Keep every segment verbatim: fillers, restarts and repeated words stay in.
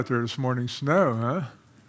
There this morning snow, huh?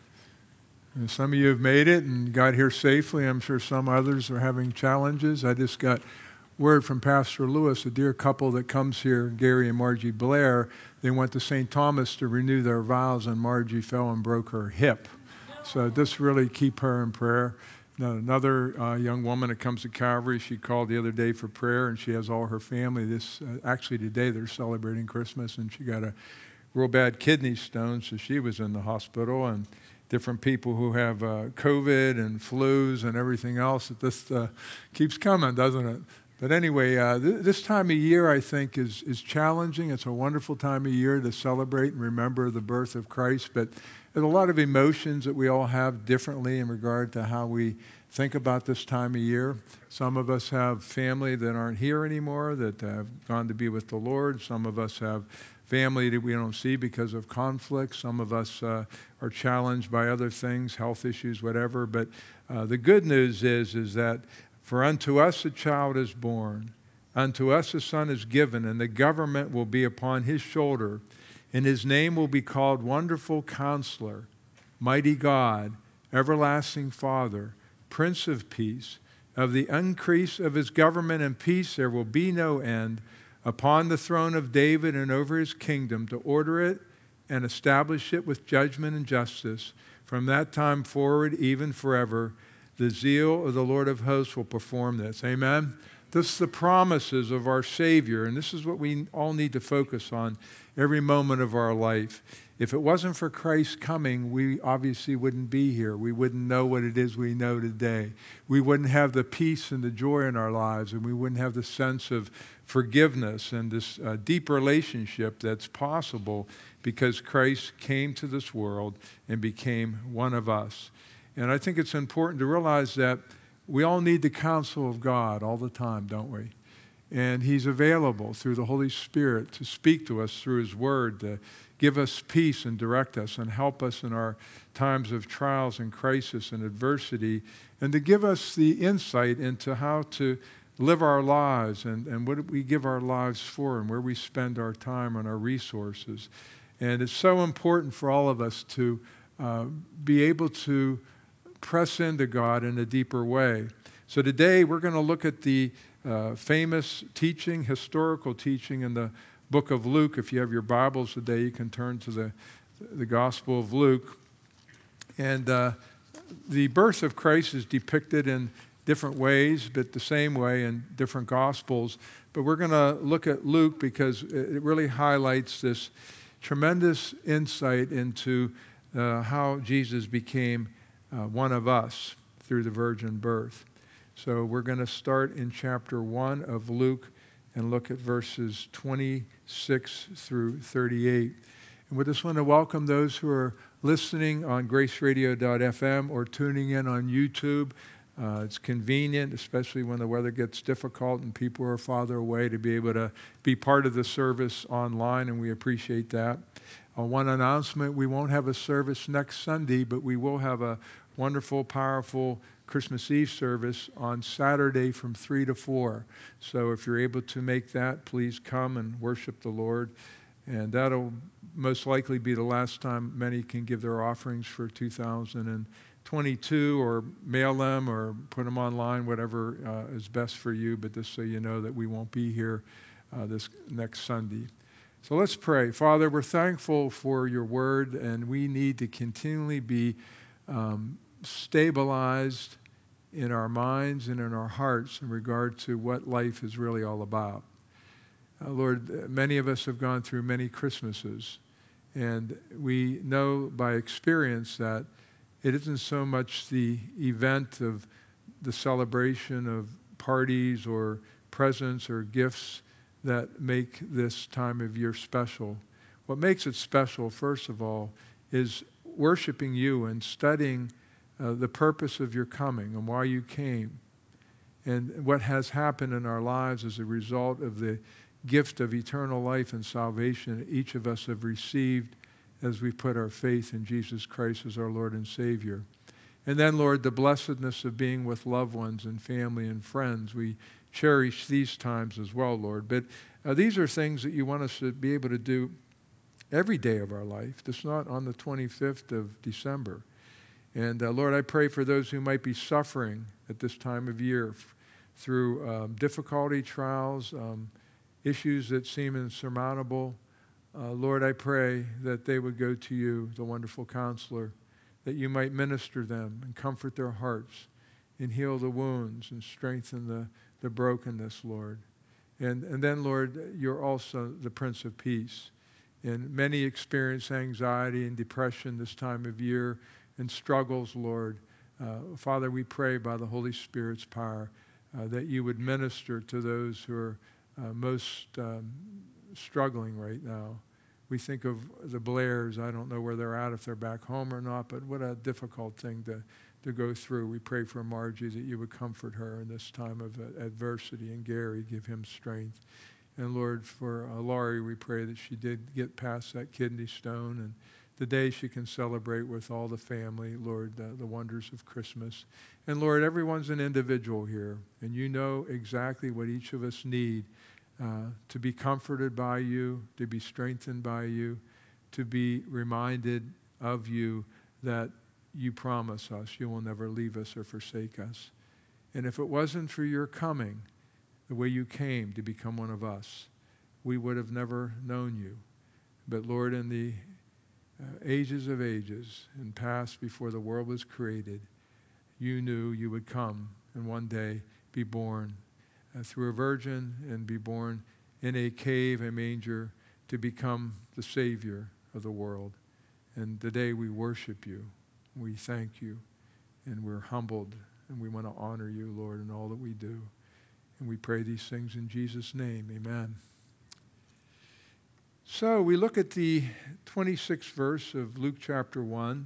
And some of you have made it and got here safely. I'm sure some others are having challenges. I just got word from Pastor Lewis, a dear couple that comes here, Gary and Margie Blair. They went to Saint Thomas to renew their vows, and Margie fell and broke her hip. So just really keep her in prayer. Now, another uh, young woman that comes to Calvary, she called the other day for prayer, and she has all her family. This uh, actually today they're celebrating Christmas, and she got a real bad kidney stones, so she was in the hospital, and different people who have uh, COVID and flus and everything else. It just uh, keeps coming, doesn't it? But anyway, uh, th- this time of year, I think, is, is challenging. It's a wonderful time of year to celebrate and remember the birth of Christ, but there's a lot of emotions that we all have differently in regard to how we think about this time of year. Some of us have family that aren't here anymore, that have gone to be with the Lord. Some of us have family that we don't see because of conflict. Some of us uh, are challenged by other things, health issues, whatever. But uh, the good news is, is that for unto us a child is born, unto us a son is given, and the government will be upon his shoulder, and his name will be called Wonderful Counselor, Mighty God, Everlasting Father, Prince of Peace. Of the increase of his government and peace there will be no end, upon the throne of David and over his kingdom, to order it and establish it with judgment and justice from that time forward, even forever. The zeal of the Lord of hosts will perform this. Amen. This is the promises of our Savior, and this is what we all need to focus on every moment of our life. If it wasn't for Christ coming, we obviously wouldn't be here. We wouldn't know what it is we know today. We wouldn't have the peace and the joy in our lives, and we wouldn't have the sense of forgiveness and this uh, deep relationship that's possible because Christ came to this world and became one of us. And I think it's important to realize that we all need the counsel of God all the time, don't we? And he's available through the Holy Spirit to speak to us through his word, to give us peace and direct us and help us in our times of trials and crisis and adversity, and to give us the insight into how to live our lives and, and what we give our lives for and where we spend our time and our resources. And it's so important for all of us to uh, be able to press into God in a deeper way. So today we're going to look at the uh, famous teaching, historical teaching in the book of Luke. If you have your Bibles today, you can turn to the, the Gospel of Luke. And uh, the birth of Christ is depicted in different ways, but the same way in different Gospels. But we're going to look at Luke because it really highlights this tremendous insight into uh, how Jesus became uh, one of us through the virgin birth. So we're going to start in chapter one of Luke and look at verses twenty-six through thirty-eight. And we just want to welcome those who are listening on grace radio dot f m or tuning in on YouTube. Uh, it's convenient, especially when the weather gets difficult and people are farther away, to be able to be part of the service online, and we appreciate that. Uh, one announcement, we won't have a service next Sunday, but we will have a wonderful, powerful Christmas Eve service on Saturday from three to four. So if you're able to make that, please come and worship the Lord. And that'll most likely be the last time many can give their offerings for two thousand twenty-two, or mail them or put them online, whatever uh, is best for you. But just so you know that we won't be here uh, this next Sunday. So let's pray. Father, we're thankful for your word, and we need to continually be um, stabilized in our minds and in our hearts in regard to what life is really all about. Uh, Lord, many of us have gone through many Christmases, and we know by experience that it isn't so much the event of the celebration of parties or presents or gifts that make this time of year special. What makes it special, first of all, is worshiping you and studying uh, the purpose of your coming and why you came, and what has happened in our lives as a result of the gift of eternal life and salvation each of us have received as we put our faith in Jesus Christ as our Lord and Savior. And then, Lord, the blessedness of being with loved ones and family and friends. We cherish these times as well, Lord. But uh, these are things that you want us to be able to do every day of our life, just not on the twenty-fifth of December. And uh, Lord, I pray for those who might be suffering at this time of year f- through um, difficulty, trials, um, issues that seem insurmountable. Uh, Lord, I pray that they would go to you, the wonderful counselor, that you might minister them and comfort their hearts and heal the wounds and strengthen the, the brokenness, Lord. And, and then, Lord, you're also the Prince of Peace. And many experience anxiety and depression this time of year and struggles, Lord. Uh, Father, we pray by the Holy Spirit's power uh, that you would minister to those who are uh, most um, struggling right now. We think of the Blairs. I don't know where they're at, if they're back home or not, but what a difficult thing to, to go through. We pray for Margie that you would comfort her in this time of uh, adversity, and Gary, give him strength. And Lord, for uh, Laurie, we pray that she did get past that kidney stone, and today she can celebrate with all the family, Lord, uh, the wonders of Christmas. And Lord, everyone's an individual here, and you know exactly what each of us need uh, to be comforted by you, to be strengthened by you, to be reminded of you that you promise us you will never leave us or forsake us. And if it wasn't for your coming, the way you came to become one of us, we would have never known you. But Lord, in the uh, ages of ages and past before the world was created, you knew you would come and one day be born uh, through a virgin and be born in a cave, a manger, to become the Savior of the world. And today we worship you, we thank you, and we're humbled, and we want to honor you, Lord, in all that we do. And we pray these things in Jesus' name. Amen. So we look at the twenty-sixth verse of Luke chapter one.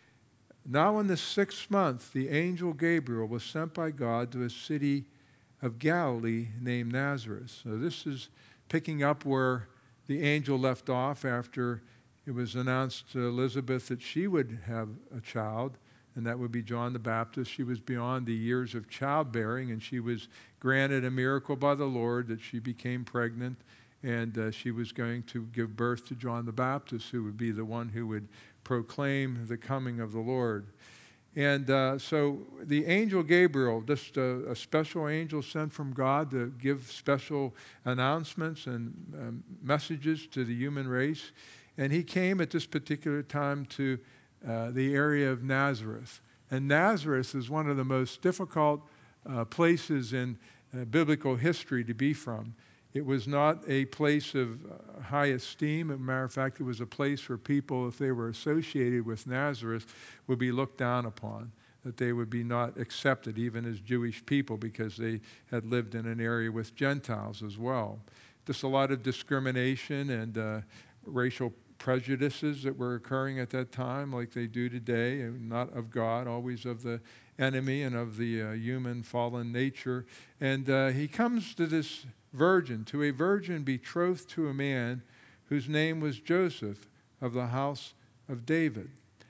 Now in the sixth month, the angel Gabriel was sent by God to a city of Galilee named Nazareth. So this is picking up where the angel left off after it was announced to Elizabeth that she would have a child, and that would be John the Baptist. She was beyond the years of childbearing, and she was granted a miracle by the Lord that she became pregnant, and uh, she was going to give birth to John the Baptist, who would be the one who would proclaim the coming of the Lord. And uh, so the angel Gabriel, just a, a special angel sent from God to give special announcements and um, messages to the human race. And he came at this particular time to uh, the area of Nazareth. And Nazareth is one of the most difficult uh, places in uh, biblical history to be from. It was not a place of uh, high esteem. As a matter of fact, it was a place where people, if they were associated with Nazareth, would be looked down upon, that they would be not accepted even as Jewish people because they had lived in an area with Gentiles as well. Just a lot of discrimination and uh, racial prejudices that were occurring at that time like they do today, and not of God, always of the enemy and of the uh, human fallen nature. And uh, he comes to this virgin, to a virgin betrothed to a man whose name was Joseph of the house of David.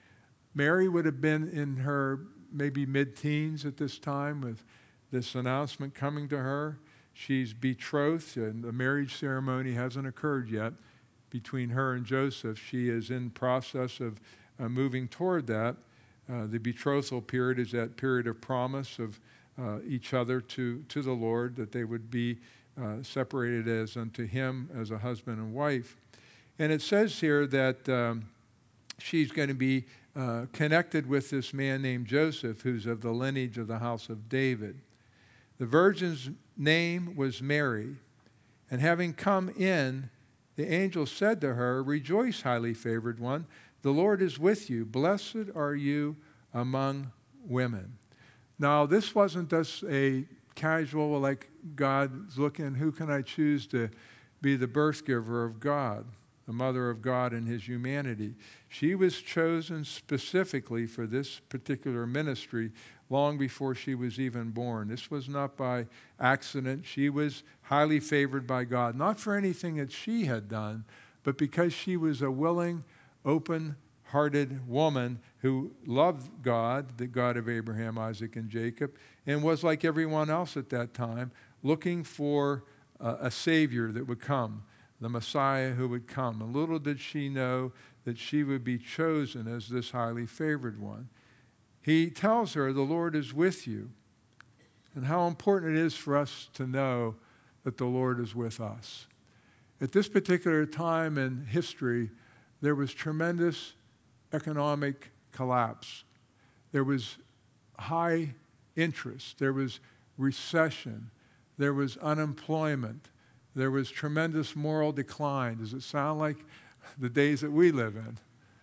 Mary would have been in her maybe mid-teens at this time with this announcement coming to her. She's betrothed, and the marriage ceremony hasn't occurred yet between her and Joseph. She is in process of uh, moving toward that. Uh, the betrothal period is that period of promise of uh, each other to, to the Lord, that they would be uh, separated as unto him as a husband and wife. And it says here that um, she's going to be uh, connected with this man named Joseph, who's of the lineage of the house of David. The virgin's name was Mary, and having come in, the angel said to her, "Rejoice, highly favored one, the Lord is with you. Blessed are you among women." Now, this wasn't just a casual, like God's looking, who can I choose to be the birth giver of God, the mother of God in his humanity. She was chosen specifically for this particular ministry long before she was even born. This was not by accident. She was highly favored by God, not for anything that she had done, but because she was a willing, open-hearted woman who loved God, the God of Abraham, Isaac, and Jacob, and was like everyone else at that time, looking for uh, a Savior that would come, the Messiah who would come. And little did she know that she would be chosen as this highly favored one. He tells her, the Lord is with you, and how important it is for us to know that the Lord is with us. At this particular time in history, there was tremendous economic collapse. There was high interest. There was recession. There was unemployment. There was tremendous moral decline. Does it sound like the days that we live in?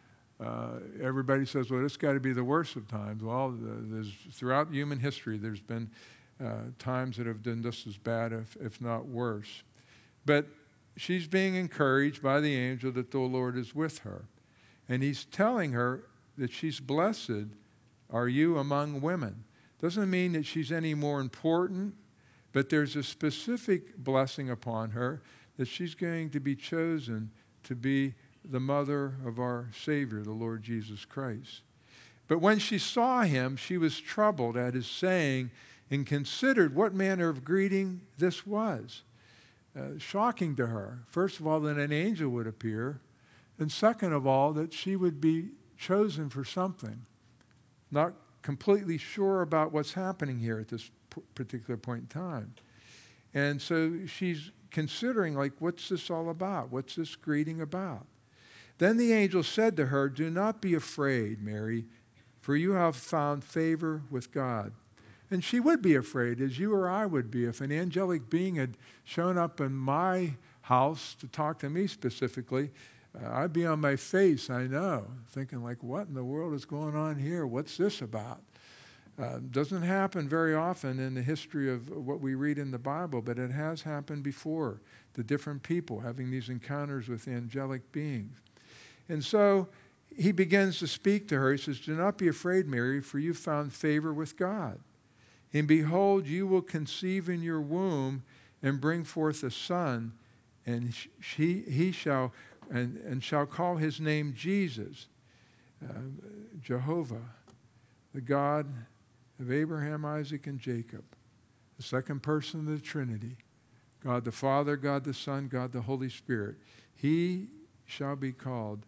Uh, everybody says, well, it's got to be the worst of times. Well, there's, throughout human history, there's been uh, times that have been just as bad, if, if not worse. But she's being encouraged by the angel that the Lord is with her. And he's telling her that she's blessed are you among women. Doesn't mean that she's any more important, but there's a specific blessing upon her that she's going to be chosen to be the mother of our Savior, the Lord Jesus Christ. But when she saw him, she was troubled at his saying and considered what manner of greeting this was. Uh, shocking to her. First of all, that an angel would appear, and second of all, that she would be chosen for something. Not completely sure about what's happening here at this p- particular point in time. And so she's considering, like, what's this all about? What's this greeting about? Then the angel said to her, do not be afraid, Mary, for you have found favor with God. And she would be afraid, as you or I would be, if an angelic being had shown up in my house to talk to me specifically. Uh, I'd be on my face, I know, thinking like, what in the world is going on here? What's this about? Uh, doesn't happen very often in the history of what we read in the Bible, but it has happened before, the different people having these encounters with angelic beings. And so he begins to speak to her. He says, do not be afraid, Mary, for you found favor with God. And behold, you will conceive in your womb and bring forth a son, and she, he shall and, and shall call his name Jesus, uh, Jehovah, the God of Abraham, Isaac, and Jacob, the second person of the Trinity, God the Father, God the Son, God the Holy Spirit. He shall be called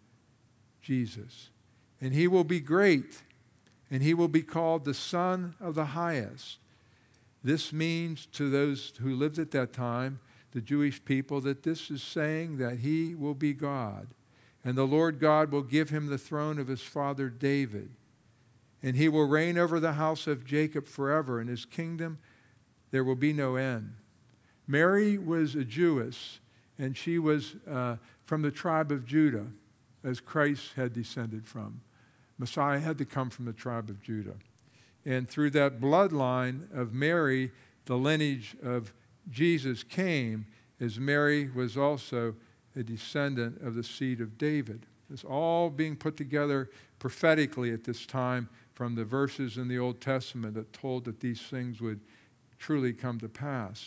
Jesus, and he will be great, and he will be called the Son of the Highest. This means to those who lived at that time, the Jewish people, that this is saying that he will be God. And the Lord God will give him the throne of his father David. And he will reign over the house of Jacob forever. In his kingdom there will be no end. Mary was a Jewess, and she was uh, from the tribe of Judah, as Christ had descended from. Messiah had to come from the tribe of Judah. And through that bloodline of Mary, the lineage of Jesus came, as Mary was also a descendant of the seed of David. It's all being put together prophetically at this time from the verses in the Old Testament that told that these things would truly come to pass.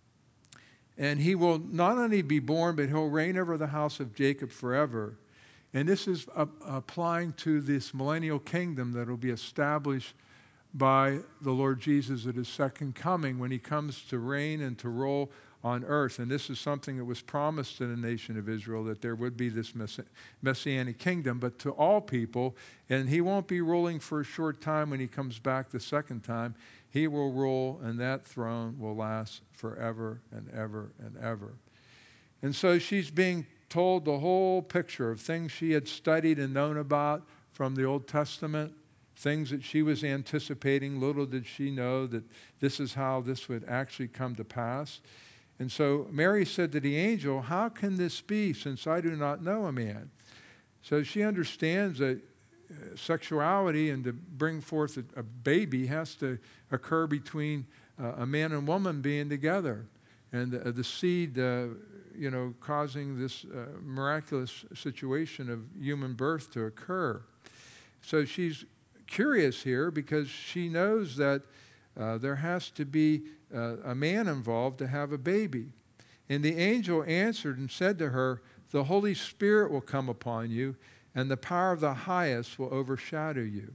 And he will not only be born, but he'll reign over the house of Jacob forever. And this is uh, applying to this millennial kingdom that will be established by the Lord Jesus at his second coming, when he comes to reign and to rule on earth. And this is something that was promised to the nation of Israel, that there would be this mess- messianic kingdom, but to all people. And he won't be ruling for a short time when he comes back the second time. He will rule, and that throne will last forever and ever and ever. And so she's being told the whole picture of things she had studied and known about from the Old Testament, things that she was anticipating. Little did she know that this is how this would actually come to pass. And so Mary said to the angel, how can this be, since I do not know a man? So she understands that sexuality and to bring forth a, a baby has to occur between uh, a man and woman being together. And uh, the seed, uh, you know, causing this uh, miraculous situation of human birth to occur. So she's curious here because she knows that uh, there has to be uh, a man involved to have a baby. And the angel answered and said to her, the Holy Spirit will come upon you, and the power of the highest will overshadow you.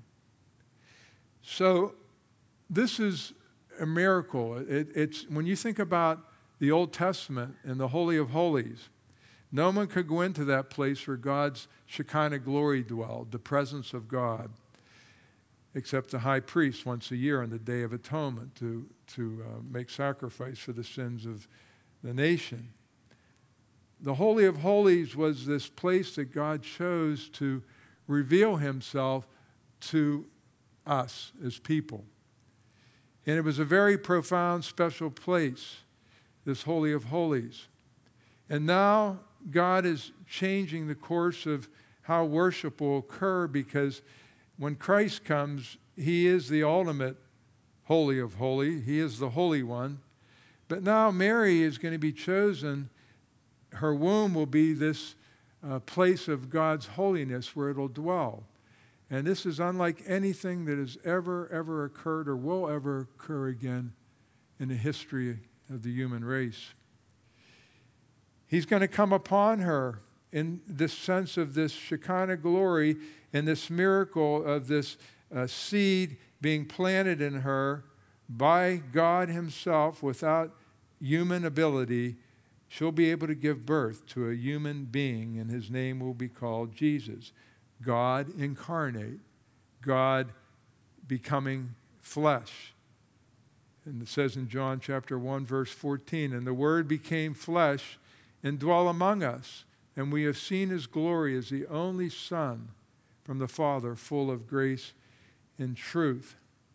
So this is a miracle. It, it's when you think about the Old Testament and the Holy of Holies, No one could go into that place where God's Shekinah glory dwelled, the presence of God, except the high priest once a year on the Day of Atonement to, to uh, make sacrifice for the sins of the nation. The Holy of Holies was this place that God chose to reveal himself to us as people. And it was a very profound, special place, this Holy of Holies. And now God is changing the course of how worship will occur, because when Christ comes, he is the ultimate Holy of Holies. He is the Holy One. But now Mary is going to be chosen. Her womb will be this uh, place of God's holiness where it'll dwell. And this is unlike anything that has ever, ever occurred or will ever occur again in the history of the human race. He's going to come upon her in this sense of this Shekinah glory and this miracle of this uh, seed being planted in her by God himself without human ability. She'll be able to give birth to a human being, and his name will be called Jesus. God incarnate, God becoming flesh. And it says in John chapter one, verse fourteen, and the Word became flesh and dwelt among us, and we have seen his glory as the only Son from the Father, full of grace and truth.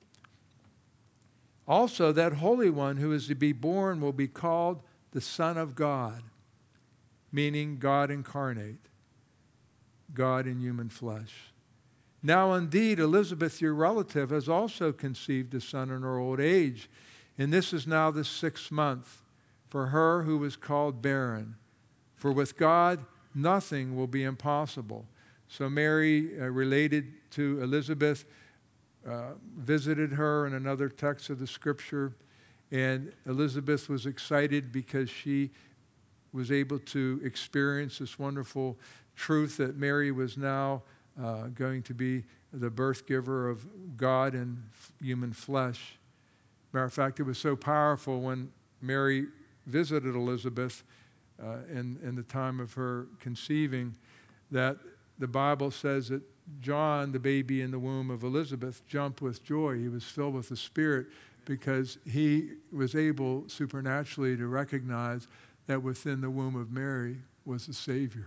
Also, that Holy One who is to be born will be called the Son of God, meaning God incarnate, God in human flesh. Now, indeed, Elizabeth, your relative, has also conceived a son in her old age, and this is now the sixth month for her who was called barren. For with God, nothing will be impossible. So Mary, uh, related to Elizabeth, uh, visited her in another text of the scripture, and Elizabeth was excited because she was able to experience this wonderful truth that Mary was now uh, going to be the birth giver of God in human flesh. Matter of fact, it was so powerful when Mary visited Elizabeth uh, in, in the time of her conceiving that the Bible says that John, the baby in the womb of Elizabeth, jumped with joy. He was filled with the Spirit because he was able supernaturally to recognize that within the womb of Mary was the Savior.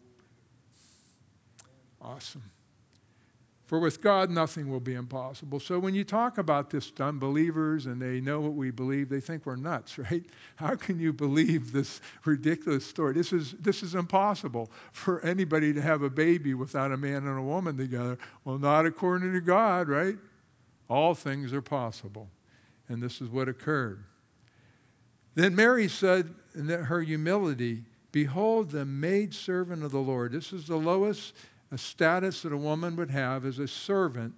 Awesome. For with God, nothing will be impossible. So when you talk about this to unbelievers and they know what we believe, they think we're nuts, right? How can you believe this ridiculous story? This is, this is impossible for anybody to have a baby without a man and a woman together. Well, not according to God, right? All things are possible. And this is what occurred. Then Mary said in her humility, behold, the maidservant of the Lord. This is the lowest a status that a woman would have as a servant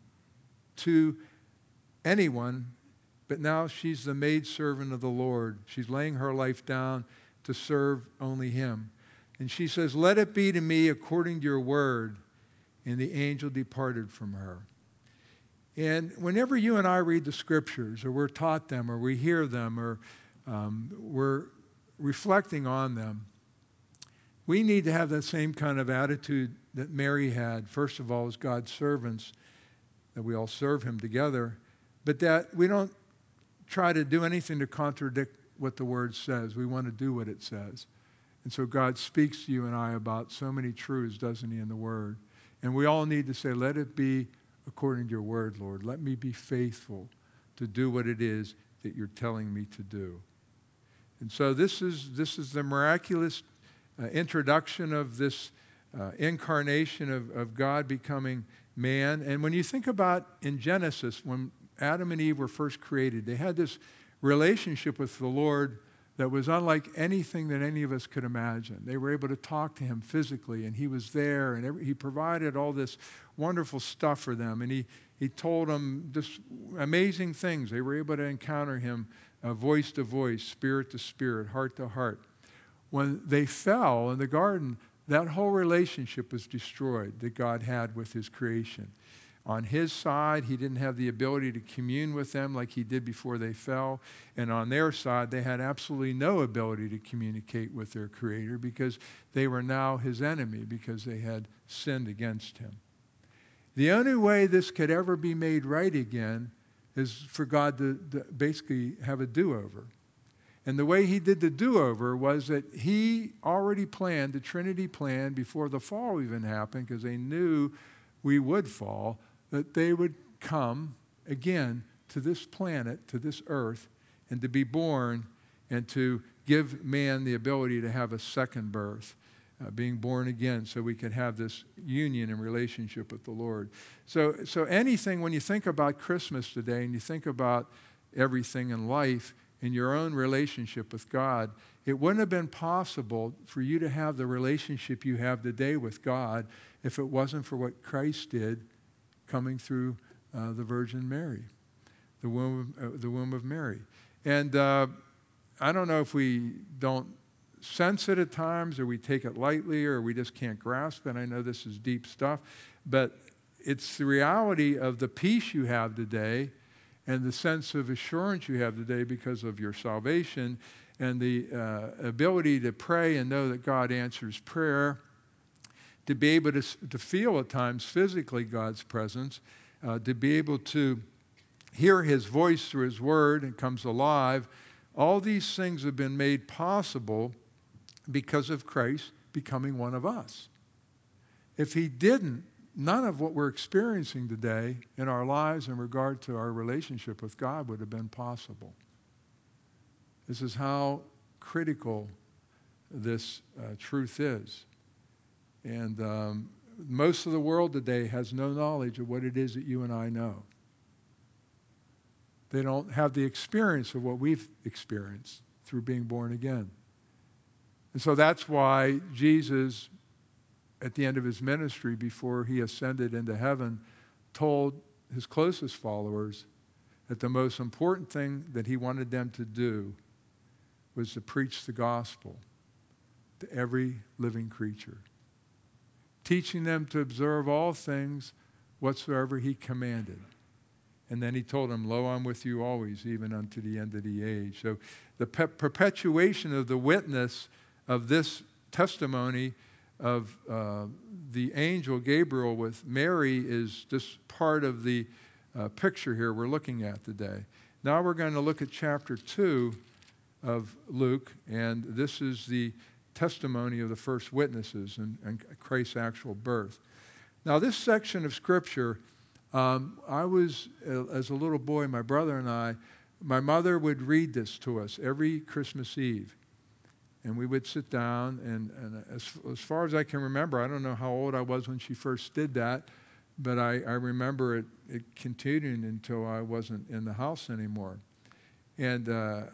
to anyone, but now she's the maidservant of the Lord. She's laying her life down to serve only him. And she says, let it be to me according to your word. And the angel departed from her. And whenever you and I read the scriptures, or we're taught them, or we hear them, or um, we're reflecting on them, we need to have that same kind of attitude that Mary had. First of all, as God's servants, that we all serve him together, but that we don't try to do anything to contradict what the word says. We want to do what it says. And so God speaks to you and I about so many truths, doesn't he, in the word? And we all need to say, let it be according to your word, Lord. Let me be faithful to do what it is that you're telling me to do. And so this is, this is the miraculous Uh, introduction of this uh, incarnation of, of God becoming man. And when you think about in Genesis, when Adam and Eve were first created, they had this relationship with the Lord that was unlike anything that any of us could imagine. They were able to talk to him physically, and he was there, and every, he provided all this wonderful stuff for them, and he, he told them just amazing things. They were able to encounter him uh, voice to voice, spirit to spirit, heart to heart. When they fell in the garden, that whole relationship was destroyed that God had with his creation. On his side, he didn't have the ability to commune with them like he did before they fell. And on their side, they had absolutely no ability to communicate with their Creator because they were now his enemy because they had sinned against him. The only way this could ever be made right again is for God to, to basically have a do-over. And the way he did the do-over was that he already planned, the Trinity planned before the fall even happened, because they knew we would fall, that they would come again to this planet, to this earth, and to be born and to give man the ability to have a second birth, uh, being born again, so we could have this union and relationship with the Lord. So, so anything, when you think about Christmas today and you think about everything in life, in your own relationship with God, it wouldn't have been possible for you to have the relationship you have today with God if it wasn't for what Christ did coming through uh, the Virgin Mary, the womb, of, uh, the womb of Mary. And uh, I don't know if we don't sense it at times, or we take it lightly, or we just can't grasp it. I know this is deep stuff, but it's the reality of the peace you have today and the sense of assurance you have today because of your salvation and the uh, ability to pray and know that God answers prayer, to be able to, to feel at times physically God's presence, uh, to be able to hear his voice through his word and comes alive. All these things have been made possible because of Christ becoming one of us. If he didn't, none of what we're experiencing today in our lives in regard to our relationship with God would have been possible. This is how critical this uh, truth is. And um, most of the world today has no knowledge of what it is that you and I know. They don't have the experience of what we've experienced through being born again. And so that's why Jesus, at the end of his ministry, before he ascended into heaven, told his closest followers that the most important thing that he wanted them to do was to preach the gospel to every living creature, teaching them to observe all things whatsoever he commanded. And then he told them, lo, I'm with you always, even unto the end of the age. So the pe- perpetuation of the witness of this testimony of uh, the angel Gabriel with Mary is just part of the uh, picture here we're looking at today. Now we're going to look at chapter two of Luke, and this is the testimony of the first witnesses and, and Christ's actual birth. Now this section of Scripture, um, I was, uh, as a little boy, my brother and I, my mother would read this to us every Christmas Eve. And we would sit down, and, and as, as far as I can remember, I don't know how old I was when she first did that, but I, I remember it, it continuing until I wasn't in the house anymore. And uh,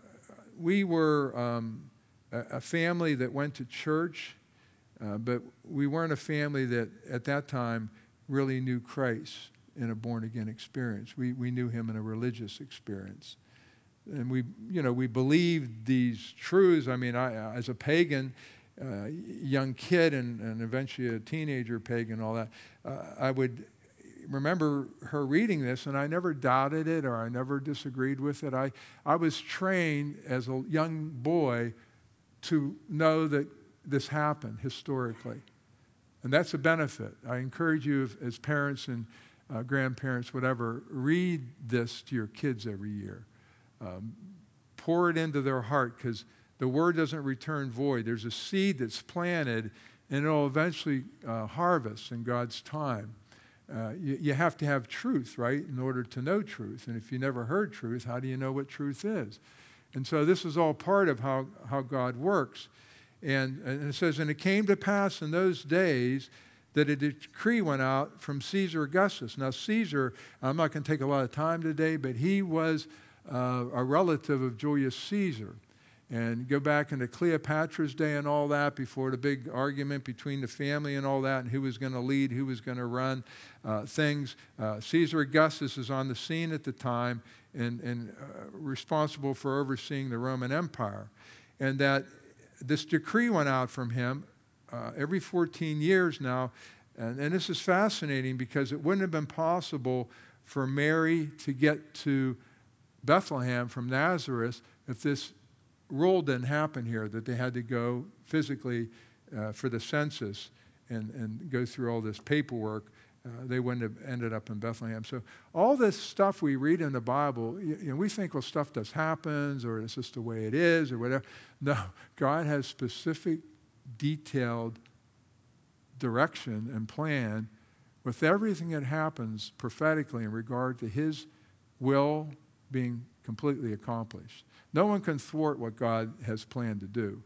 we were um, a, a family that went to church, uh, but we weren't a family that at that time really knew Christ in a born-again experience. We, we knew him in a religious experience. And we, you know, we believed these truths. I mean, I, as a pagan, uh, young kid and, and eventually a teenager pagan, all that, uh, I would remember her reading this, and I never doubted it or I never disagreed with it. I, I was trained as a young boy to know that this happened historically. And that's a benefit. I encourage you, if, as parents and uh, grandparents, whatever, read this to your kids every year. Um, pour it into their heart, because the word doesn't return void. There's a seed that's planted, and it'll eventually uh, harvest in God's time. Uh, you, you have to have truth, right, in order to know truth. And if you never heard truth, how do you know what truth is? And so this is all part of how, how God works. And, and it says, and it came to pass in those days that a decree went out from Caesar Augustus. Now Caesar, I'm not going to take a lot of time today, but he was Uh, a relative of Julius Caesar. And go back into Cleopatra's day and all that, before the big argument between the family and all that, and who was going to lead, who was going to run uh, things. Uh, Caesar Augustus is on the scene at the time and, and uh, responsible for overseeing the Roman Empire. And that this decree went out from him uh, every fourteen years now. And, and this is fascinating because it wouldn't have been possible for Mary to get to Bethlehem from Nazareth if this rule didn't happen here, that they had to go physically uh, for the census and, and go through all this paperwork. Uh, they wouldn't have ended up in Bethlehem. So all this stuff we read in the Bible, you, you know, we think, well, stuff just happens, or it's just the way it is, or whatever. No, God has specific, detailed direction and plan with everything that happens prophetically in regard to His will being completely accomplished. No one can thwart what God has planned to do.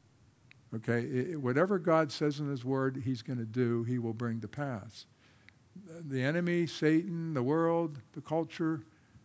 Okay? It, whatever God says in His Word He's going to do, He will bring to pass. The enemy, Satan, the world, the culture,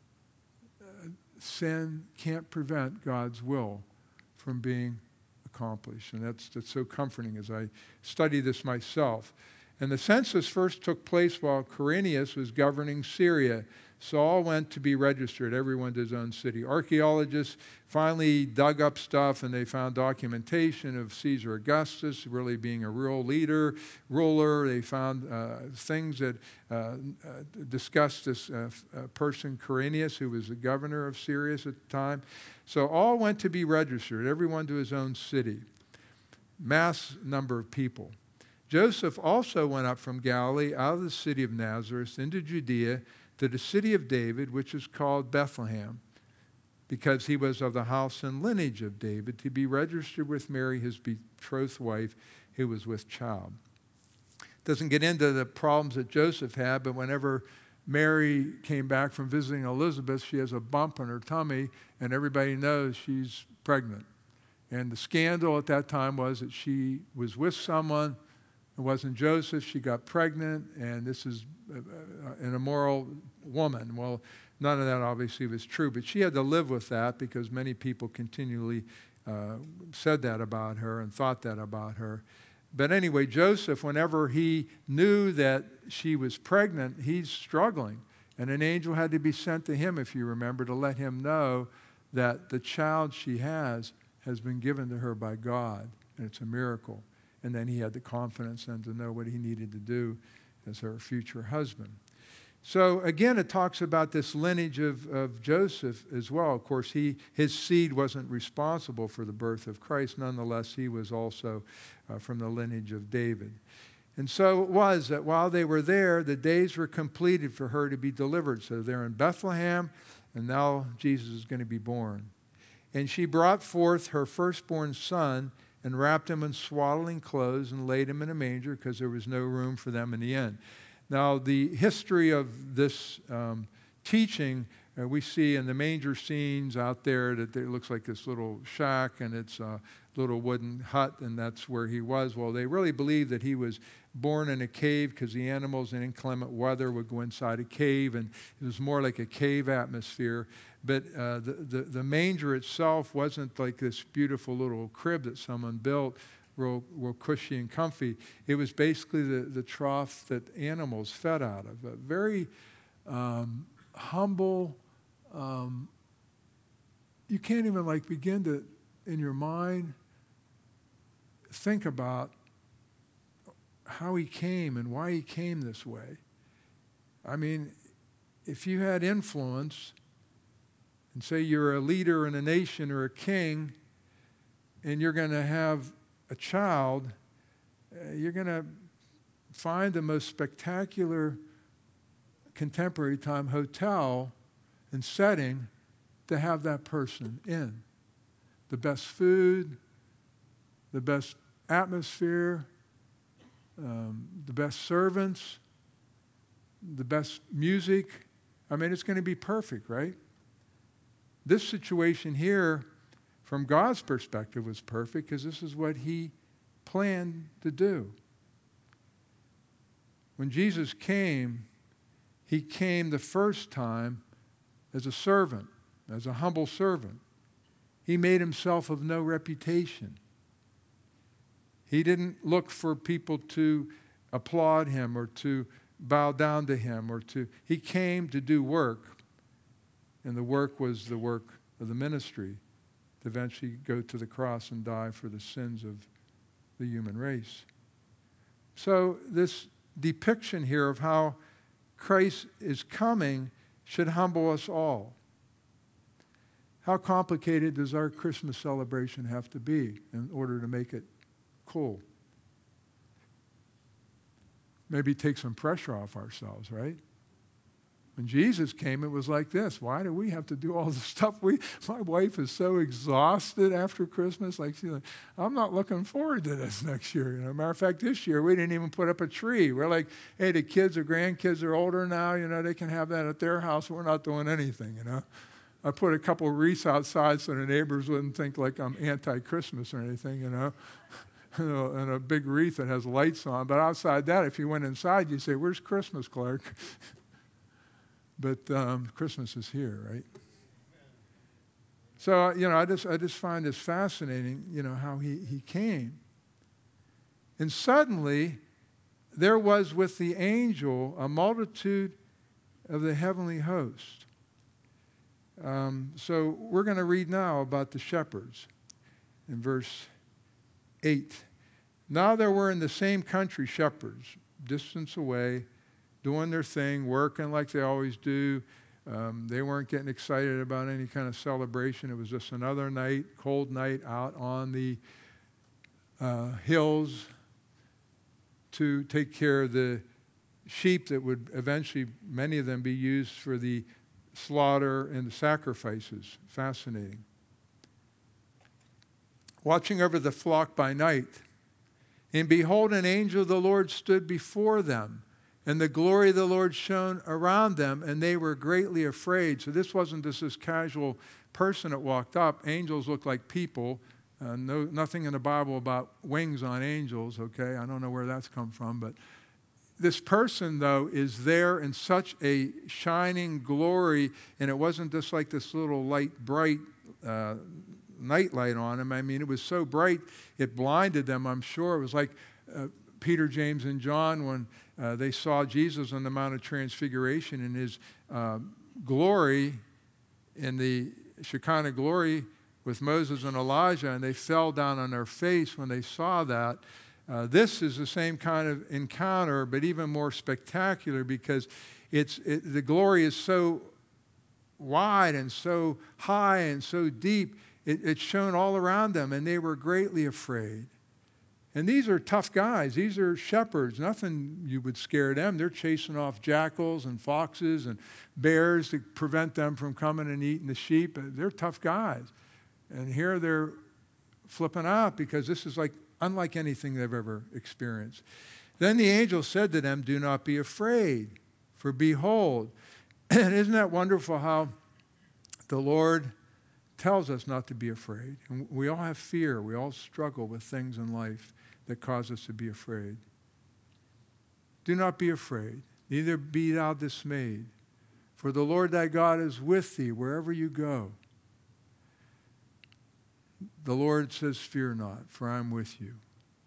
uh, sin can't prevent God's will from being accomplished. And that's, that's so comforting as I study this myself. And the census first took place while Quirinius was governing Syria. So all went to be registered, everyone to his own city. Archaeologists finally dug up stuff and they found documentation of Caesar Augustus really being a real leader, ruler. They found uh, things that uh, uh, discussed this uh, uh, person, Quirinius, who was the governor of Syria at the time. So all went to be registered, everyone to his own city. Mass number of people. Joseph also went up from Galilee out of the city of Nazareth into Judea to the city of David, which is called Bethlehem, because he was of the house and lineage of David, to be registered with Mary, his betrothed wife, who was with child. Doesn't get into the problems that Joseph had, but whenever Mary came back from visiting Elizabeth, she has a bump in her tummy, and everybody knows she's pregnant. And the scandal at that time was that she was with someone. It wasn't Joseph. She got pregnant, and this is an immoral woman. Well, none of that obviously was true, but she had to live with that because many people continually uh, said that about her and thought that about her. But anyway, Joseph, whenever he knew that she was pregnant, he's struggling. And an angel had to be sent to him, if you remember, to let him know that the child she has has been given to her by God, and it's a miracle. And then he had the confidence then to know what he needed to do as her future husband. So again, it talks about this lineage of, of Joseph as well. Of course, he, his seed wasn't responsible for the birth of Christ. Nonetheless, he was also uh, from the lineage of David. And so it was that while they were there, the days were completed for her to be delivered. So they're in Bethlehem, and now Jesus is going to be born. And she brought forth her firstborn son and wrapped him in swaddling clothes and laid him in a manger because there was no room for them in the inn. Now, the history of this um, teaching, uh, we see in the manger scenes out there that it looks like this little shack and it's a little wooden hut, and that's where he was. Well, they really believe that he was born in a cave because the animals in inclement weather would go inside a cave, and it was more like a cave atmosphere. But uh, the, the, the manger itself wasn't like this beautiful little crib that someone built, real, real cushy and comfy. It was basically the, the trough that animals fed out of. A very um, humble, um, you can't even like begin to, in your mind, think about how he came and why he came this way. I mean, if you had influence, and say you're a leader in a nation or a king, and you're going to have a child, uh, you're going to find the most spectacular contemporary time hotel and setting to have that person in. The best food, the best atmosphere, um, the best servants, the best music. I mean, it's going to be perfect, right? This situation here, from God's perspective, was perfect because this is what he planned to do. When Jesus came, he came the first time as a servant, as a humble servant. He made himself of no reputation. He didn't look for people to applaud him or to bow down to him or to, he came to do work, and the work was the work of the ministry, to eventually go to the cross and die for the sins of the human race. So this depiction here of how Christ is coming should humble us all. How complicated does our Christmas celebration have to be in order to make it cool? Maybe take some pressure off ourselves, right? When Jesus came, it was like this. Why do we have to do all the stuff? We, my wife is so exhausted after Christmas. Like, she's like, I'm not looking forward to this next year. You know, matter of fact, this year we didn't even put up a tree. We're like, hey, the kids or grandkids are older now. You know, they can have that at their house. We're not doing anything. You know, I put a couple of wreaths outside so the neighbors wouldn't think like I'm anti-Christmas or anything. You know. And a big wreath that has lights on. But outside that, if you went inside, you'd say, where's Christmas, Clark? But um, Christmas is here, right? So, you know, I just I just find this fascinating, you know, how he, he came. And suddenly, there was with the angel a multitude of the heavenly host. Um, so we're going to read now about the shepherds in verse eight. Now there were in the same country shepherds, distance away, doing their thing, working like they always do. Um, they weren't getting excited about any kind of celebration. It was just another night, cold night out on the uh, hills to take care of the sheep that would eventually, many of them, be used for the slaughter and the sacrifices. Fascinating. Watching over the flock by night. And behold, an angel of the Lord stood before them, and the glory of the Lord shone around them, and they were greatly afraid. So this wasn't just this casual person that walked up. Angels look like people. Uh, no, nothing in the Bible about wings on angels, okay? I don't know where that's come from, but this person, though, is there in such a shining glory, and it wasn't just like this little light, bright uh, night light on him. I mean, it was so bright, it blinded them, I'm sure. It was like uh, Peter, James, and John when uh, they saw Jesus on the Mount of Transfiguration in his uh, glory, in the Shekinah glory with Moses and Elijah, and they fell down on their face when they saw that. Uh, this is the same kind of encounter, but even more spectacular because it's it, the glory is so wide and so high and so deep. It, it's shown all around them, and they were greatly afraid. And these are tough guys. These are shepherds. Nothing you would scare them. They're chasing off jackals and foxes and bears to prevent them from coming and eating the sheep. They're tough guys. And here they're flipping out because this is like unlike anything they've ever experienced. Then the angel said to them, do not be afraid, for behold. And isn't that wonderful how the Lord tells us not to be afraid? And we all have fear. We all struggle with things in life that cause us to be afraid. Do not be afraid, neither be thou dismayed, for the Lord thy God is with thee wherever you go. The Lord says, fear not, for I am with you.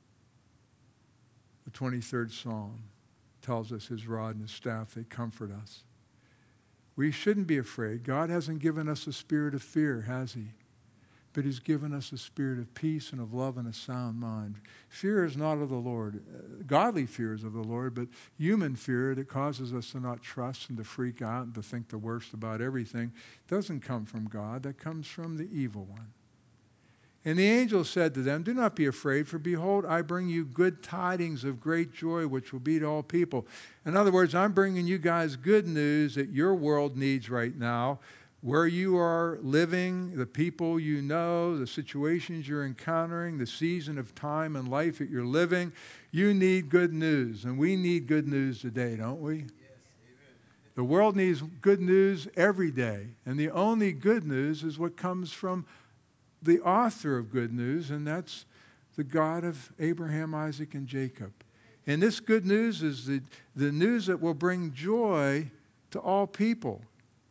The twenty-third Psalm tells us his rod and his staff, they comfort us. We shouldn't be afraid. God hasn't given us a spirit of fear, has he? But he's given us a spirit of peace and of love and a sound mind. Fear is not of the Lord. Uh, godly fear is of the Lord, but human fear that causes us to not trust and to freak out and to think the worst about everything doesn't come from God. That comes from the evil one. And the angel said to them, do not be afraid, for behold, I bring you good tidings of great joy, which will be to all people. In other words, I'm bringing you guys good news that your world needs right now. Where you are living, the people you know, the situations you're encountering, the season of time and life that you're living, you need good news. And we need good news today, don't we? Yes, amen. The world needs good news every day. And the only good news is what comes from the author of good news, and that's the God of Abraham, Isaac, and Jacob. And this good news is the, the news that will bring joy to all people.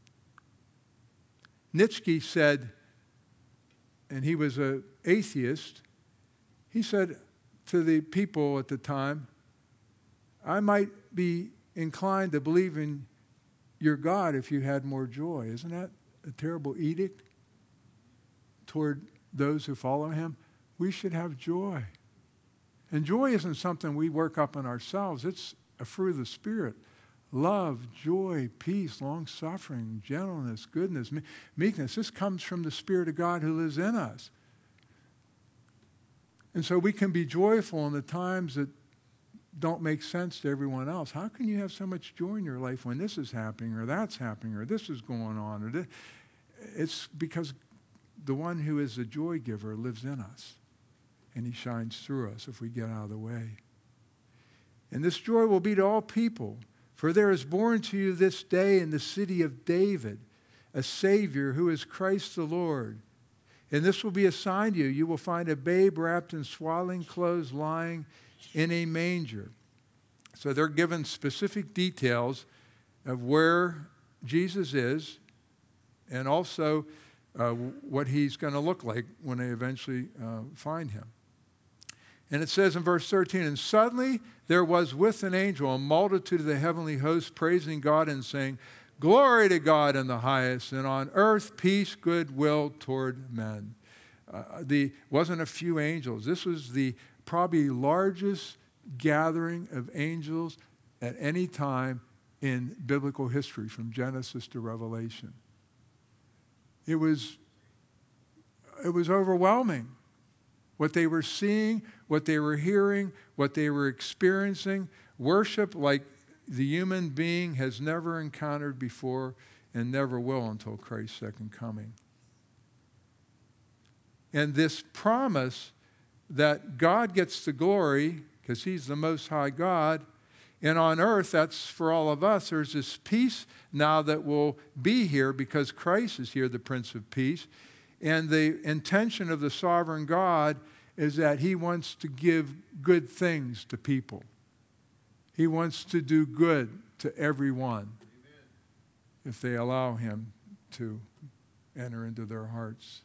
Nietzsche said, and he was an atheist, he said to the people at the time, I might be inclined to believe in your God if you had more joy. Isn't that a terrible edict toward those who follow him? We should have joy. And joy isn't something we work up in ourselves. It's a fruit of the Spirit. Love, joy, peace, long-suffering, gentleness, goodness, me- meekness. This comes from the Spirit of God who lives in us. And so we can be joyful in the times that don't make sense to everyone else. How can you have so much joy in your life when this is happening or that's happening or this is going on? Or this? It's because the one who is the joy giver lives in us, and he shines through us if we get out of the way. And this joy will be to all people, for there is born to you this day in the city of David a Savior who is Christ the Lord. And this will be a sign to you. You will find a babe wrapped in swaddling clothes lying in a manger. So they're given specific details of where Jesus is and also uh, what he's going to look like when they eventually uh, find him. And it says in verse thirteen, and suddenly there was with an angel a multitude of the heavenly hosts praising God and saying, glory to God in the highest, and on earth peace, goodwill toward men. Uh, the wasn't a few angels. This was the probably largest gathering of angels at any time in biblical history, from Genesis to Revelation. It was, it was overwhelming. What they were seeing, what they were hearing, what they were experiencing, worship like the human being has never encountered before and never will until Christ's second coming. And this promise that God gets the glory because he's the Most High God, and on earth, that's for all of us, there's this peace now that will be here because Christ is here, the Prince of Peace. And the intention of the sovereign God is that he wants to give good things to people. He wants to do good to everyone. Amen. If they allow him to enter into their hearts.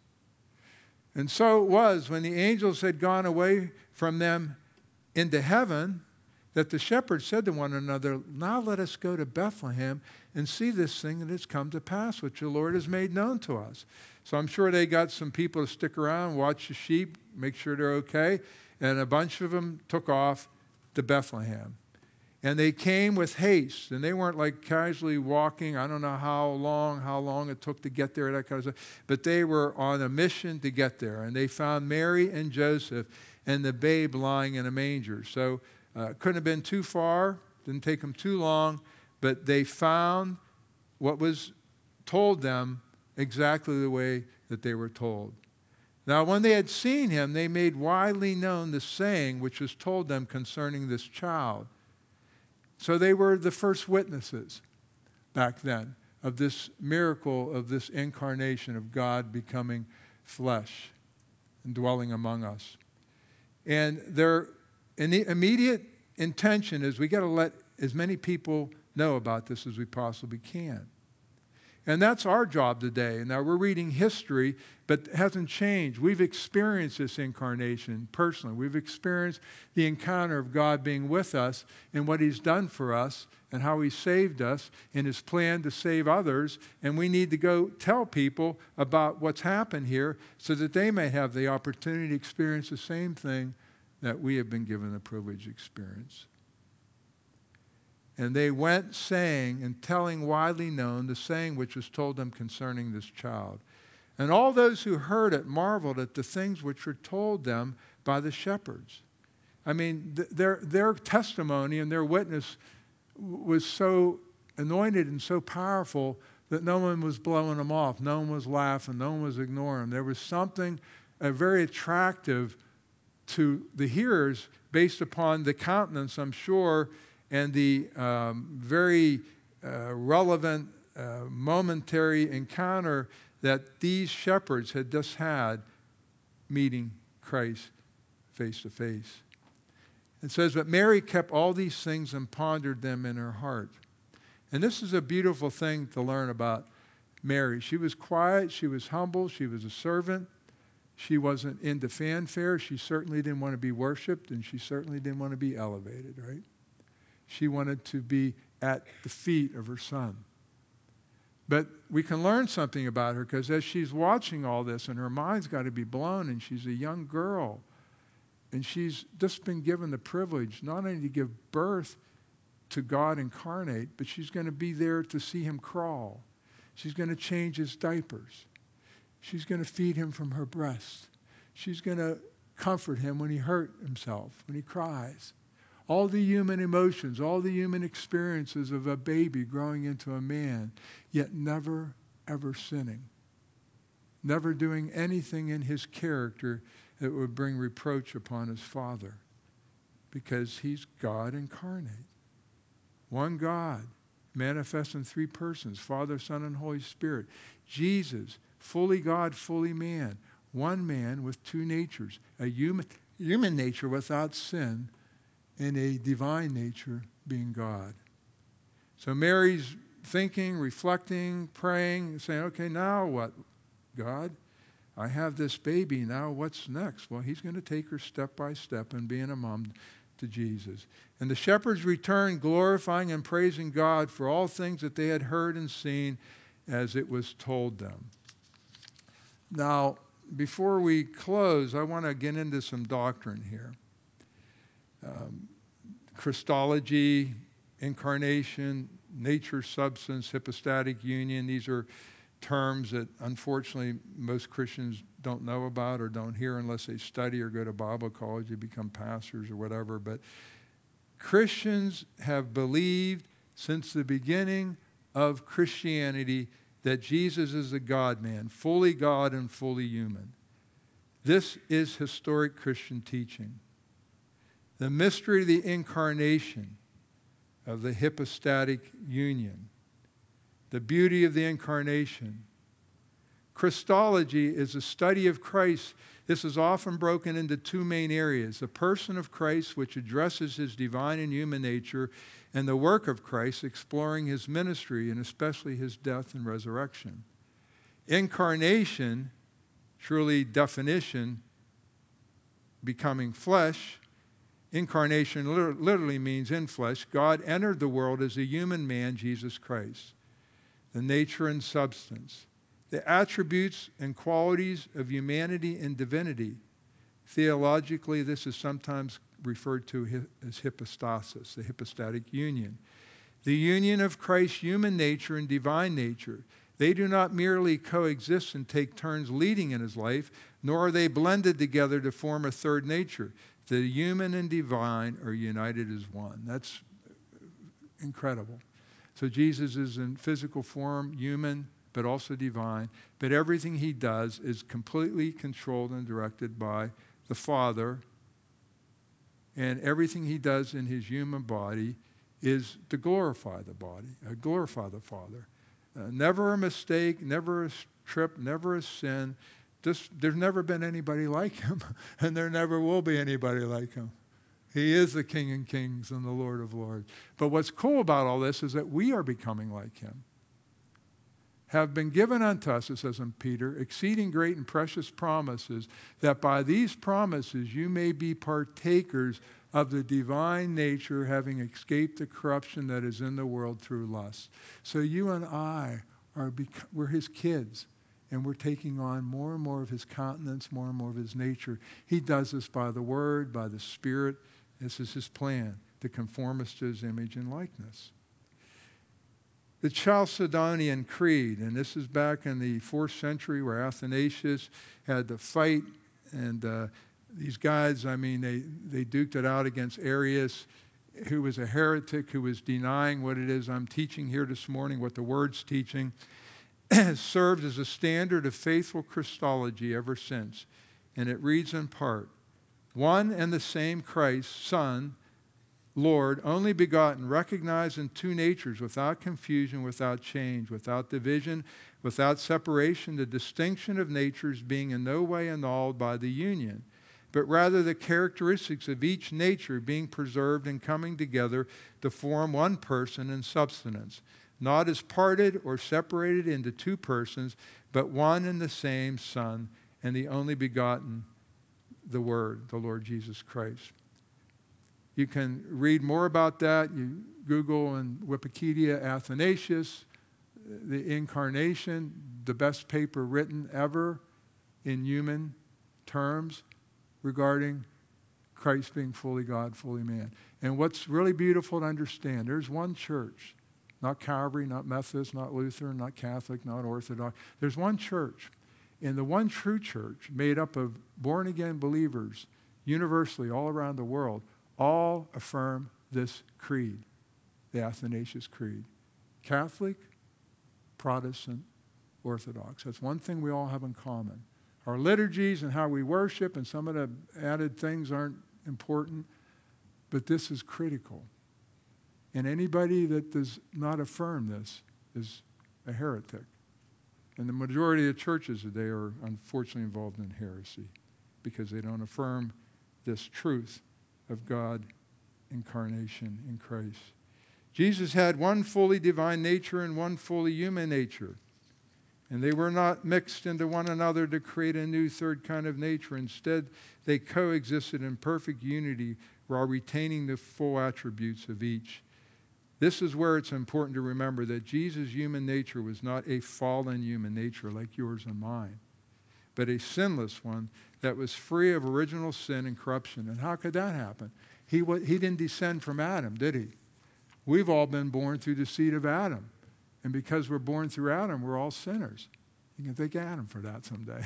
And so it was when the angels had gone away from them into heaven that the shepherds said to one another, now let us go to Bethlehem and see this thing that has come to pass, which the Lord has made known to us. So I'm sure they got some people to stick around, watch the sheep, make sure they're okay. And a bunch of them took off to Bethlehem. And they came with haste, and they weren't like casually walking. I don't know how long, how long it took to get there, that kind of stuff. But they were on a mission to get there. And they found Mary and Joseph and the babe lying in a manger. So uh, couldn't have been too far, didn't take them too long, but they found what was told them exactly the way that they were told. Now, when they had seen him, they made widely known the saying which was told them concerning this child. So they were the first witnesses back then of this miracle, of this incarnation of God becoming flesh and dwelling among us. And their immediate intention is we got to let as many people know about this as we possibly can. And that's our job today. Now, we're reading history, but it hasn't changed. We've experienced this incarnation personally. We've experienced the encounter of God being with us and what he's done for us and how he saved us and his plan to save others. And we need to go tell people about what's happened here so that they may have the opportunity to experience the same thing that we have been given the privilege to experience. And they went saying and telling widely known the saying which was told them concerning this child. And all those who heard it marveled at the things which were told them by the shepherds. I mean, th- their, their testimony and their witness w- was so anointed and so powerful that no one was blowing them off. No one was laughing. No one was ignoring them. There was something uh, very attractive to the hearers based upon the countenance, I'm sure, and the um, very uh, relevant uh, momentary encounter that these shepherds had just had meeting Christ face to face. It says, but Mary kept all these things and pondered them in her heart. And this is a beautiful thing to learn about Mary. She was quiet, she was humble, she was a servant. She wasn't into fanfare. She certainly didn't want to be worshipped, and she certainly didn't want to be elevated, right? She wanted to be at the feet of her son. But we can learn something about her because as she's watching all this and her mind's got to be blown and she's a young girl and she's just been given the privilege not only to give birth to God incarnate, but she's going to be there to see him crawl. She's going to change his diapers. She's going to feed him from her breast. She's going to comfort him when he hurt himself, when he cries. All the human emotions, all the human experiences of a baby growing into a man, yet never, ever sinning. Never doing anything in his character that would bring reproach upon his Father, because he's God incarnate. One God, manifest in three persons, Father, Son, and Holy Spirit. Jesus, fully God, fully man. One man with two natures, a human, human nature without sin, and a divine nature being God. So Mary's thinking, reflecting, praying, saying, okay, now what, God? I have this baby, now what's next? Well, he's going to take her step by step and being a mom to Jesus. And the shepherds returned, glorifying and praising God for all things that they had heard and seen as it was told them. Now, before we close, I want to get into some doctrine here. Um, Christology, incarnation, nature, substance, hypostatic union, these are terms that unfortunately most Christians don't know about or don't hear unless they study or go to Bible college, they become pastors or whatever. But Christians have believed since the beginning of Christianity that Jesus is a God-man, fully God and fully human. This is historic Christian teaching. The mystery of the incarnation, of the hypostatic union, the beauty of the incarnation. Christology is a study of Christ. This is often broken into two main areas: the person of Christ, which addresses his divine and human nature, and the work of Christ, exploring his ministry and especially his death and resurrection. Incarnation, truly definition, becoming flesh. Incarnation literally means in flesh. God entered the world as a human man, Jesus Christ. The nature and substance, the attributes and qualities of humanity and divinity. Theologically, this is sometimes referred to as hypostasis, the hypostatic union. The union of Christ's human nature and divine nature. They do not merely coexist and take turns leading in his life, nor are they blended together to form a third nature. The human and divine are united as one. That's incredible. So Jesus is in physical form, human, but also divine. But everything he does is completely controlled and directed by the Father. And everything he does in his human body is to glorify the body, uh, glorify the Father. Uh, never a mistake, never a trip, never a sin. Just, there's never been anybody like him, and there never will be anybody like him. He is the King of Kings and the Lord of Lords. But what's cool about all this is that we are becoming like him. Have been given unto us, it says in Peter, exceeding great and precious promises, that by these promises you may be partakers of the divine nature, having escaped the corruption that is in the world through lust. So you and I, are bec- we're his kids. And we're taking on more and more of his countenance, more and more of his nature. He does this by the Word, by the Spirit. This is his plan, to conform us to his image and likeness. The Chalcedonian Creed, and this is back in the fourth century where Athanasius had to fight. And uh, these guys, I mean, they, they duked it out against Arius, who was a heretic, who was denying what it is I'm teaching here this morning, what the Word's teaching. Has served as a standard of faithful Christology ever since. And it reads in part, one and the same Christ, Son, Lord, only begotten, recognized in two natures, without confusion, without change, without division, without separation, the distinction of natures being in no way annulled by the union, but rather the characteristics of each nature being preserved and coming together to form one person and substance, not as parted or separated into two persons, but one and the same Son, and the only begotten, the Word, the Lord Jesus Christ. You can read more about that. You Google and Wikipedia Athanasius, the Incarnation, the best paper written ever in human terms regarding Christ being fully God, fully man. And what's really beautiful to understand, there's one church, not Calvary, not Methodist, not Lutheran, not Catholic, not Orthodox. There's one church. And the one true church, made up of born-again believers, universally all around the world, all affirm this creed, the Athanasius Creed. Catholic, Protestant, Orthodox. That's one thing we all have in common. Our liturgies and how we worship and some of the added things aren't important, but this is critical. And anybody that does not affirm this is a heretic. And the majority of churches today are unfortunately involved in heresy because they don't affirm this truth of God incarnation in Christ. Jesus had one fully divine nature and one fully human nature. And they were not mixed into one another to create a new third kind of nature. Instead, they coexisted in perfect unity while retaining the full attributes of each. This is where it's important to remember that Jesus' human nature was not a fallen human nature like yours and mine, but a sinless one that was free of original sin and corruption. And how could that happen? He, he didn't descend from Adam, did he? We've all been born through the seed of Adam. And because we're born through Adam, we're all sinners. You can thank Adam for that someday.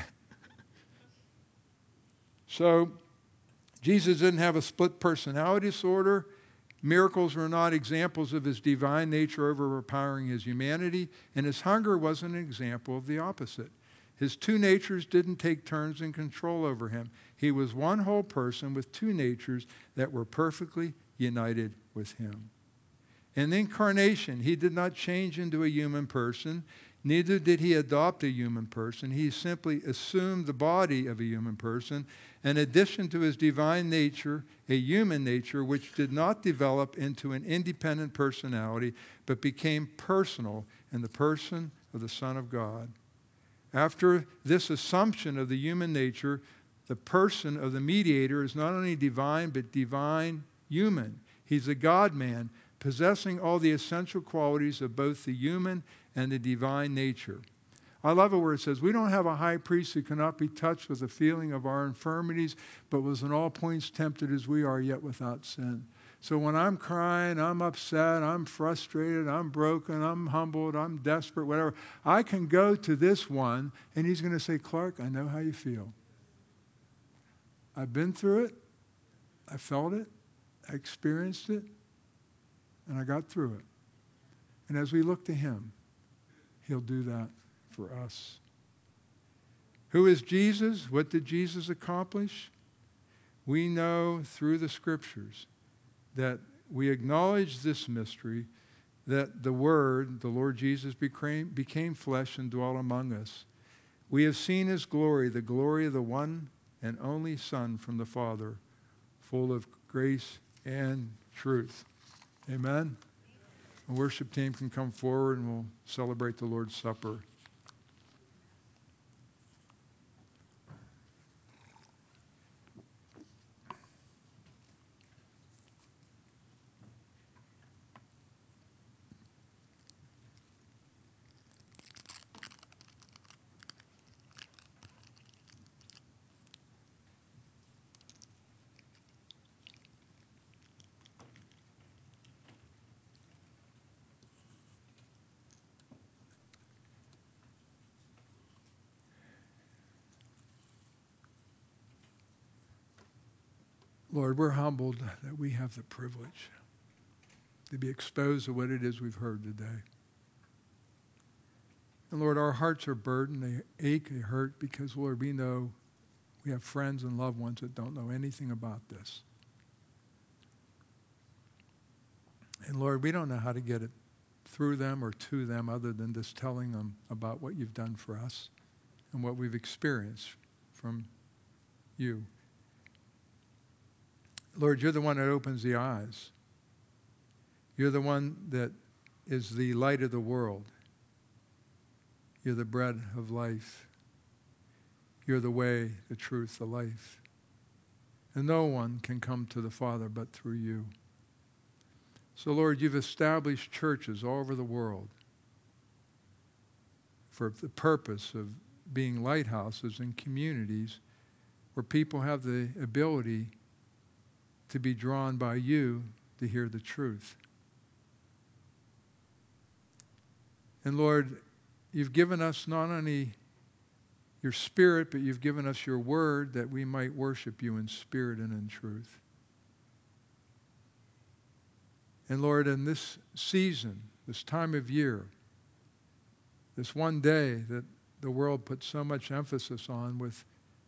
So, Jesus didn't have a split personality disorder. Miracles were not examples of his divine nature overpowering his humanity, and his hunger wasn't an example of the opposite. His two natures didn't take turns in control over him. He was one whole person with two natures that were perfectly united with him. In the incarnation, he did not change into a human person, neither did he adopt a human person. He simply assumed the body of a human person, in addition to his divine nature, a human nature which did not develop into an independent personality, but became personal in the person of the Son of God. After this assumption of the human nature, the person of the mediator is not only divine, but divine human. He's a God-man, possessing all the essential qualities of both the human and the divine nature. I love it where it says, we don't have a high priest who cannot be touched with the feeling of our infirmities, but was in all points tempted as we are, yet without sin. So when I'm crying, I'm upset, I'm frustrated, I'm broken, I'm humbled, I'm desperate, whatever, I can go to this one, and he's going to say, Clark, I know how you feel. I've been through it. I felt it. I experienced it. And I got through it. And as we look to him, he'll do that for us. Who is Jesus? What did Jesus accomplish? We know through the scriptures that we acknowledge this mystery, that the Word, the Lord Jesus, became, became flesh and dwelt among us. We have seen his glory, the glory of the one and only Son from the Father, full of grace and truth. Amen? The worship team can come forward and we'll celebrate the Lord's Supper. Lord, we're humbled that we have the privilege to be exposed to what it is we've heard today. And Lord, our hearts are burdened, they ache, they hurt, because, Lord, we know we have friends and loved ones that don't know anything about this. And Lord, we don't know how to get it through them or to them other than just telling them about what you've done for us and what we've experienced from you. Lord, you're the one that opens the eyes. You're the one that is the light of the world. You're the bread of life. You're the way, the truth, the life. And no one can come to the Father but through you. So, Lord, you've established churches all over the world for the purpose of being lighthouses and communities where people have the ability to be drawn by you to hear the truth. And Lord, you've given us not only your Spirit, but you've given us your word that we might worship you in spirit and in truth. And Lord, in this season, this time of year, this one day that the world puts so much emphasis on with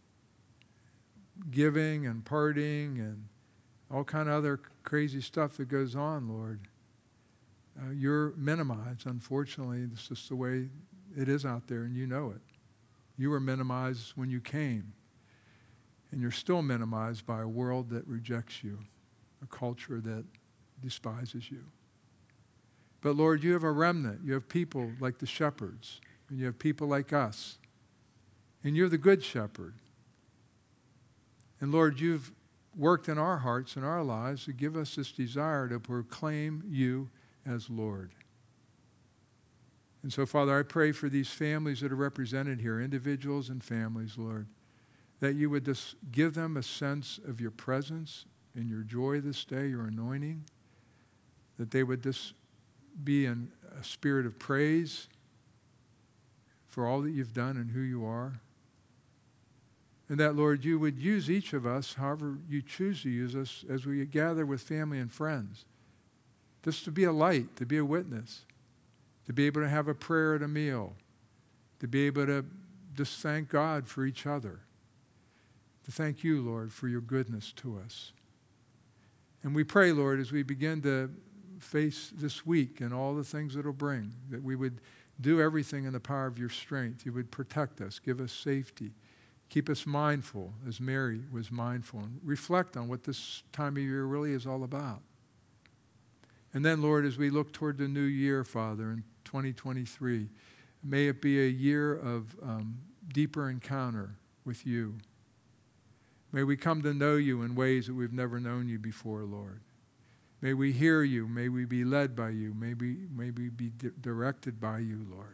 giving and partying and all kind of other crazy stuff that goes on, Lord, uh, you're minimized. Unfortunately, this is just the way it is out there, and you know it. You were minimized when you came, and you're still minimized by a world that rejects you, a culture that despises you. But Lord, you have a remnant. You have people like the shepherds, and you have people like us, and you're the good shepherd. And Lord, you've worked in our hearts and our lives to give us this desire to proclaim you as Lord. And so, Father, I pray for these families that are represented here, individuals and families, Lord, that you would just give them a sense of your presence and your joy this day, your anointing, that they would just be in a spirit of praise for all that you've done and who you are. And that, Lord, you would use each of us however you choose to use us as we gather with family and friends, just to be a light, to be a witness, to be able to have a prayer at a meal, to be able to just thank God for each other, to thank you, Lord, for your goodness to us. And we pray, Lord, as we begin to face this week and all the things that it'll bring, that we would do everything in the power of your strength. You would protect us, give us safety, keep us mindful, as Mary was mindful, and reflect on what this time of year really is all about. And then, Lord, as we look toward the new year, Father, in twenty twenty-three, may it be a year of um, deeper encounter with you. May we come to know you in ways that we've never known you before, Lord. May we hear you. May we be led by you. May we, may we be di- directed by you, Lord.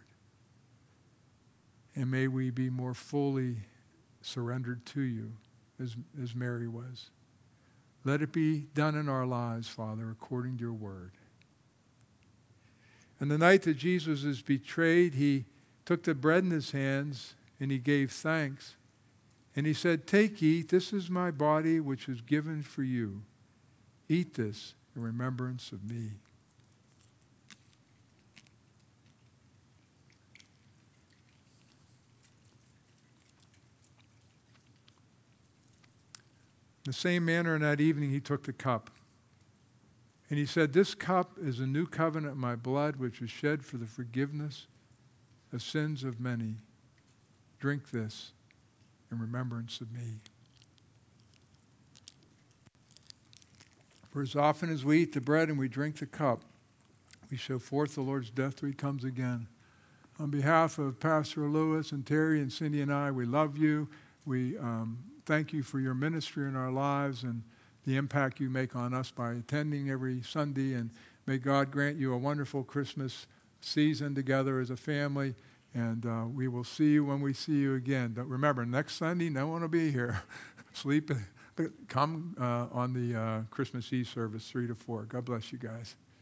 And may we be more fully surrendered to you as, as Mary was. Let it be done in our lives, Father, according to your word. And the night that Jesus was betrayed, he took the bread in his hands and he gave thanks. And he said, "Take, eat, this is my body which is given for you. Eat this in remembrance of me." In the same manner in that evening he took the cup. And he said, "This cup is a new covenant in my blood which is shed for the forgiveness of sins of many. Drink this in remembrance of me." For as often as we eat the bread and we drink the cup, we show forth the Lord's death till he comes again. On behalf of Pastor Lewis and Terry and Cindy and I, we love you. We um, thank you for your ministry in our lives and the impact you make on us by attending every Sunday. And may God grant you a wonderful Christmas season together as a family. And uh, we will see you when we see you again. But remember, next Sunday, no one will be here. Sleep. Come uh, on the uh, Christmas Eve service, three to four. God bless you guys.